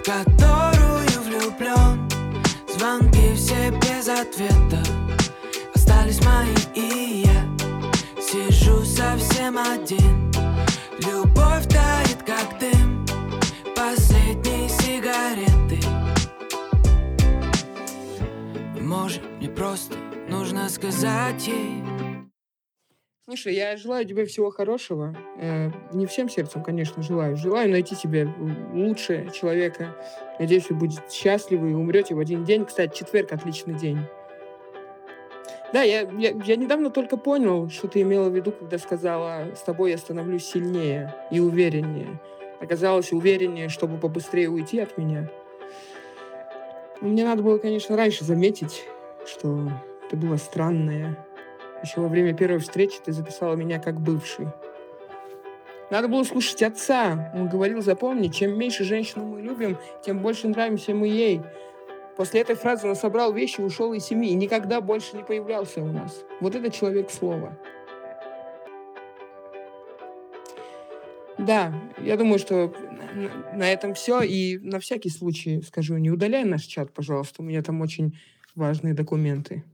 которую влюблен. Звонки все без ответа, остались мои и я сижу совсем один. Любовь тает, как дым последней сигареты. Может, мне просто нужно сказать ей. Слушай, я желаю тебе всего хорошего. Не всем сердцем, конечно, желаю. Желаю найти себе лучшего человека. Надеюсь, вы будете счастливы и умрете в один день. Кстати, четверг — отличный день. Да, я недавно только понял, что ты имела в виду, когда сказала: «С тобой я становлюсь сильнее и увереннее». Оказалось, увереннее, чтобы побыстрее уйти от меня. Мне надо было, конечно, раньше заметить, что ты была странная. Еще во время первой встречи ты записала меня как бывший. Надо было слушать отца. Он говорил: запомни, чем меньше женщину мы любим, тем больше нравимся мы ей. После этой фразы он собрал вещи и ушел из семьи. И никогда больше не появлялся у нас. Вот это человек слова. Да, я думаю, что на этом все. И на всякий случай скажу, не удаляй наш чат, пожалуйста. У меня там очень важные документы.